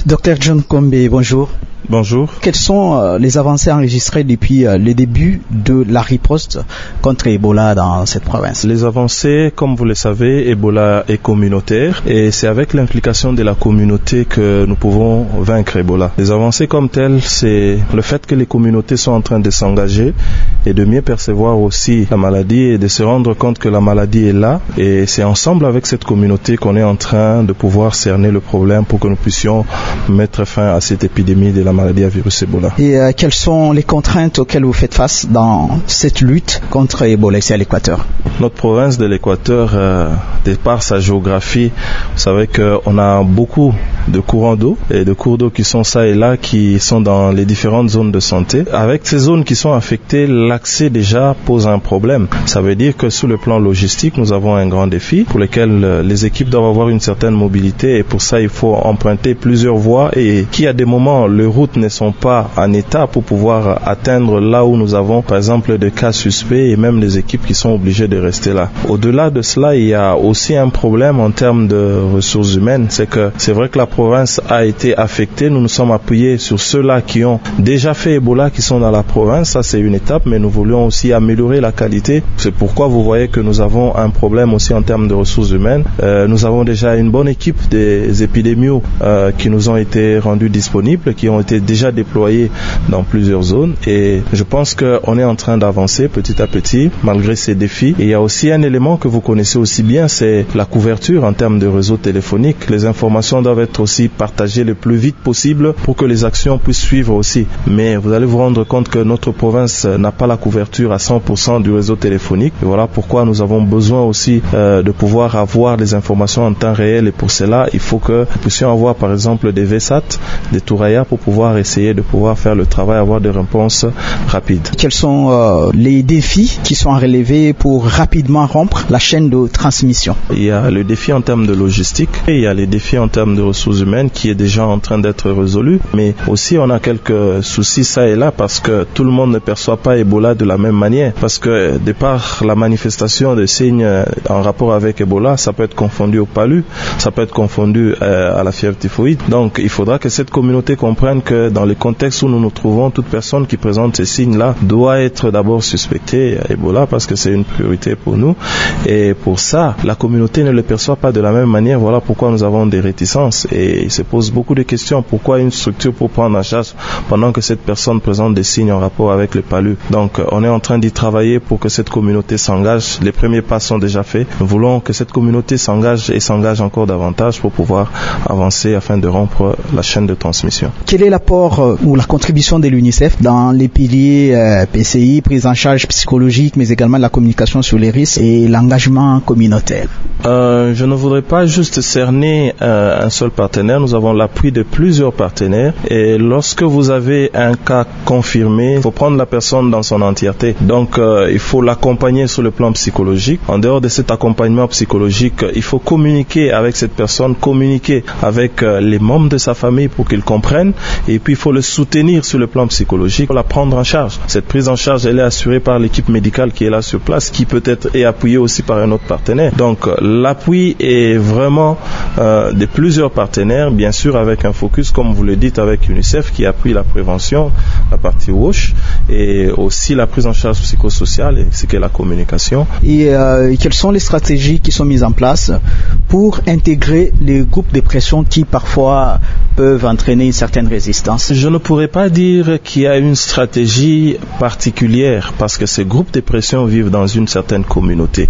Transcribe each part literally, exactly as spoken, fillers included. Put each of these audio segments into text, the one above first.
Docteur John Kombe, bonjour. Bonjour. Quelles sont euh, les avancées enregistrées depuis euh, le début de la riposte contre Ebola dans cette province? Les avancées, comme vous le savez, Ebola est communautaire et c'est avec l'implication de la communauté que nous pouvons vaincre Ebola. Les avancées comme telles, c'est le fait que les communautés sont en train de s'engager et de mieux percevoir aussi la maladie et de se rendre compte que la maladie est là, et c'est ensemble avec cette communauté qu'on est en train de pouvoir cerner le problème pour que nous puissions mettre fin à cette épidémie de la maladie à virus Ebola. Et euh, quelles sont les contraintes auxquelles vous faites face dans cette lutte contre Ebola ici à l'Équateur? Notre province de l'Équateur, euh, de par sa géographie, vous savez qu'on a beaucoup de courants d'eau et de cours d'eau qui sont ça et là, qui sont dans les différentes zones de santé. Avec ces zones qui sont affectées, l'accès déjà pose un problème. Ça veut dire que sur le plan logistique, nous avons un grand défi pour lequel euh, les équipes doivent avoir une certaine mobilité, et pour ça, il faut emprunter plusieurs voies, et qui à des moments, les routes ne sont pas en état pour pouvoir atteindre là où nous avons, par exemple, des cas suspects, et même les équipes qui sont obligées de rester là. Au-delà de cela, il y a aussi un problème en termes de ressources humaines. C'est que c'est vrai que la province a été affectée. Nous nous sommes appuyés sur ceux-là qui ont déjà fait Ebola, qui sont dans la province. Ça, c'est une étape, mais nous voulions aussi améliorer la qualité. C'est pourquoi vous voyez que nous avons un problème aussi en termes de ressources humaines. Euh, nous avons déjà une bonne équipe des épidémios euh, qui nous ont été rendus disponibles, qui ont été déjà déployés dans plusieurs zones, et je pense qu'on est en train d'avancer petit à petit malgré ces défis. Et il y a aussi un élément que vous connaissez aussi bien, c'est la couverture en termes de réseau téléphonique. Les informations doivent être aussi partagées le plus vite possible pour que les actions puissent suivre aussi. Mais vous allez vous rendre compte que notre province n'a pas la couverture à cent pour cent du réseau téléphonique. Et voilà pourquoi nous avons besoin aussi euh, de pouvoir avoir les informations en temps réel, et pour cela, il faut que nous puissions avoir par exemple des V S A T, des Touraya, pour pouvoir essayer de pouvoir faire le travail, avoir des réponses rapides. Quels sont euh, les défis qui sont à relever pour rapidement rompre la chaîne de transmission? Il y a le défi en termes de logistique, et il y a les défis en termes de ressources humaines qui est déjà en train d'être résolu, mais aussi on a quelques soucis ça et là, parce que tout le monde ne perçoit pas Ebola de la même manière, parce que de par la manifestation des signes en rapport avec Ebola, ça peut être confondu au palu, ça peut être confondu euh, à la fièvre typhoïde. Donc il faudra que cette communauté comprenne que dans les contextes où nous nous trouvons, toute personne qui présente ces signes-là doit être d'abord suspectée à Ebola, parce que c'est une priorité pour nous. Et pour ça, la communauté ne le perçoit pas de la même manière. Voilà pourquoi nous avons des réticences, et il se pose beaucoup de questions. Pourquoi une structure pour prendre en charge pendant que cette personne présente des signes en rapport avec le palu? Donc on est en train d'y travailler pour que cette communauté s'engage. Les premiers pas sont déjà faits. Nous voulons que cette communauté s'engage et s'engage encore davantage pour pouvoir avancer afin de rompre la chaîne de transmission. Quel est l'apport euh, ou la contribution de l'UNICEF dans les piliers euh, P C I, prise en charge psychologique, mais également la communication sur les risques et l'engagement communautaire? Euh, je ne voudrais pas juste cerner euh, un seul partenaire. Nous avons l'appui de plusieurs partenaires, et lorsque vous avez un cas confirmé, il faut prendre la personne dans son entièreté. Donc euh, il faut l'accompagner sur le plan psychologique. En dehors de cet accompagnement psychologique, il faut communiquer avec cette personne, communiquer avec euh, les membres de sa famille pour qu'ils comprennent, et puis il faut le soutenir sur le plan psychologique, pour la prendre en charge. Cette prise en charge, elle est assurée par l'équipe médicale qui est là sur place, qui peut être est appuyée aussi par un autre partenaire. Donc l'appui est vraiment euh, de plusieurs partenaires, bien sûr avec un focus, comme vous le dites, avec UNICEF qui appuie la prévention, la partie WASH, et aussi la prise en charge psychosociale, et ce qu'est la communication. Et euh, quelles sont les stratégies qui sont mises en place pour intégrer les groupes de pression qui parfois peuvent entraîner une certaine résistance? Je ne pourrais pas dire qu'il y a une stratégie particulière, parce que ces groupes de pression vivent dans une certaine communauté,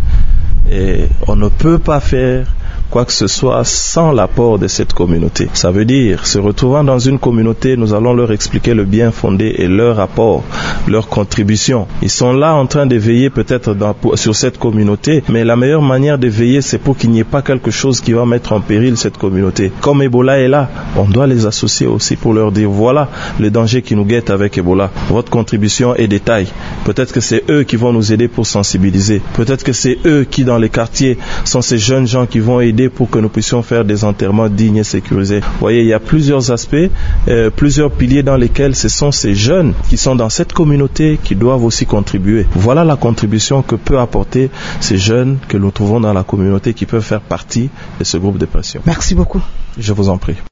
et on ne peut pas faire quoi que ce soit sans l'apport de cette communauté. Ça veut dire, se retrouvant dans une communauté, nous allons leur expliquer le bien fondé et leur apport, leur contribution. Ils sont là en train de veiller peut-être dans, sur cette communauté, mais la meilleure manière de veiller, c'est pour qu'il n'y ait pas quelque chose qui va mettre en péril cette communauté. Comme Ebola est là, on doit les associer aussi pour leur dire, voilà le danger qui nous guette avec Ebola. Votre contribution est de taille. Peut-être que c'est eux qui vont nous aider pour sensibiliser. Peut-être que c'est eux qui, dans les quartiers, sont ces jeunes gens qui vont aider pour que nous puissions faire des enterrements dignes et sécurisés. Vous voyez, il y a plusieurs aspects, euh, plusieurs piliers dans lesquels ce sont ces jeunes qui sont dans cette communauté qui doivent aussi contribuer. Voilà la contribution que peut apporter ces jeunes que nous trouvons dans la communauté, qui peuvent faire partie de ce groupe de pression. Merci beaucoup. Je vous en prie.